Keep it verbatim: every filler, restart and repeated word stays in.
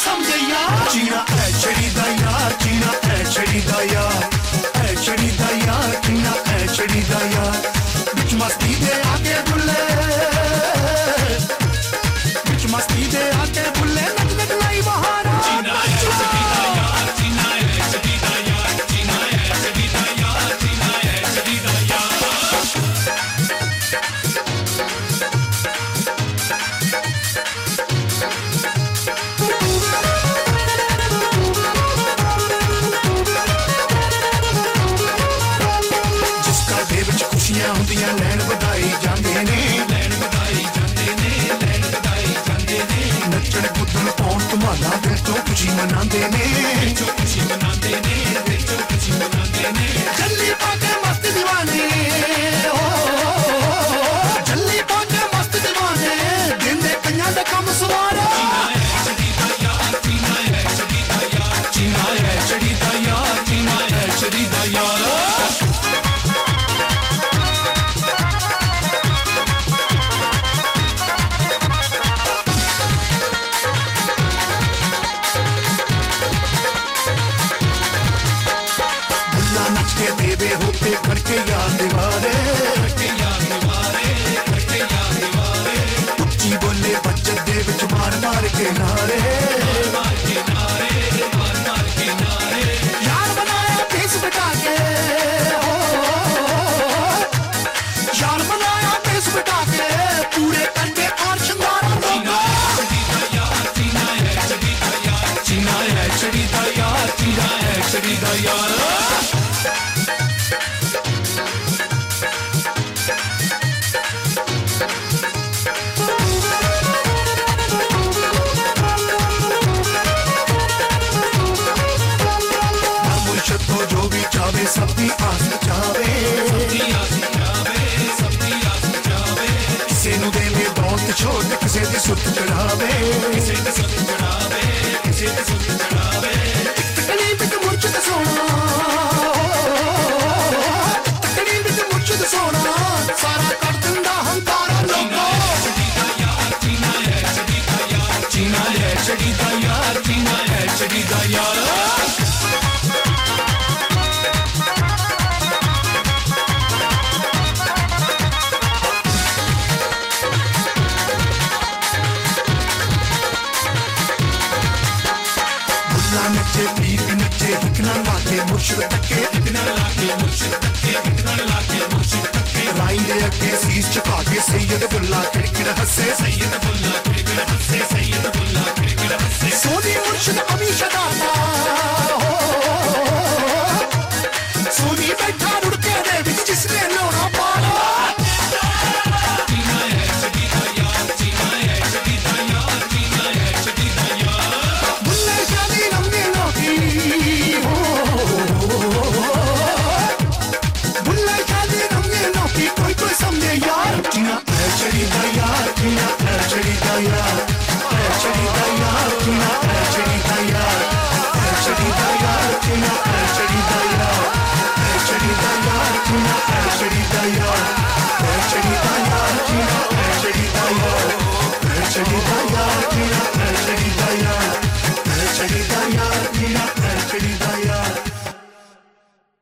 समझे यार जीना है छड़ी दा यार जीना है छड़ी दा यार है छड़ी दा यार जीना है छड़ी दा यार बिच मस्ती दे आके बुले बिच मस्ती दे आके बुले नक नक लाई बहारा जीना है छड़ी दा यार जीना है छड़ी दा यार जीना है छड़ी दा यार जीना है छड़ी दा यार ਹੁੰਦੀਆਂ ਲੈਣ ਵਧਾਈ ਜਾਂਦੇ ਨੇ ਲੈਣ ਵਧਾਈ ਜਾਂਦੇ ਨੇ ਲੈਣ ਵਧਾਈ ਜਾਂਦੇ ਨੇ ਨੱਚਣ ਕੁੱਦਣ ਪਾਉਣ ਧਮਾਲਾ ਦਿਲ ਤੋਂ ਖੁਸ਼ੀ ਮਨਾਉਂਦੇ ਨੇ ਦਿਲ ਤੋਂ ਖੁਸ਼ੀ ਮਨਾਉਂਦੇ ਨੇ ਦਿਲ ਤੋਂ ਖੁਸ਼ੀ ਮਨਾਉਂਦੇ ਨੇ ਜੱਲੀ ਪਾ ਕੇ ਮਸਤ دیਵਾਨੇ ਓ ਜੱਲੀ ਪਾ ਕੇ ਮਸਤ دیਵਾਨੇ ਦਿਨ ਦੇ ਕਈਆਂ ਦਾ ਕੰਮ ਸਵਾਰਾ ਜੀਨਾ ਹੈ ਛੜੀ ਦਾ ਯਾਰ ਜੀਨਾ ਹੈ ਛੜੀ ਦਾ ਯਾਰ ਜੀਨਾ ਹੈ ਛੜੀ ਦਾ ਯਾਰ ਜੀਨਾ ਹੈ ਛੜੀ ਦਾ ਯਾਰ देवे होते खड़के यार दीवारे खड़के यार दीवारे खड़के यार दीवारे उच्ची बोले बचत दे विच मार मार के नारे मार मार के नारे मार मार के नारे यार बनाया पेश बिठा के हो यार बनाया पेश बिठा के पूरे कंधे और शंगारा जीना है छड़ी दा यार जीना है छड़ी दा यार जीना है छड़ी दा यार जीना है छड़ी दा यार सबकी आस जावे सबकी आस जावे सबकी आस जावे किसे नु देवे दौलत छोड़ किसे दी सुत चढ़ावे किसे दी सुत चढ़ावे किसे दी सुत चढ़ावे तकड़ी बिच मुर्शद सोना तकड़ी बिच मुर्शद सोना सारा कर दिंदा हंकारा लोगो छड़ी दा यार जीना है छड़ी दा यार जीना है छड़ी दा यार जीना है छड़ी दा यार नचे पीक नचे हिकना लाके मुर्शिद तके हिकना लाके मुर्शिद तके हिकना लाके मुर्शिद तके राई दे अगे सीस झुका के सैयद बुल्ला किड़किड़ हंसे सैयद बुल्ला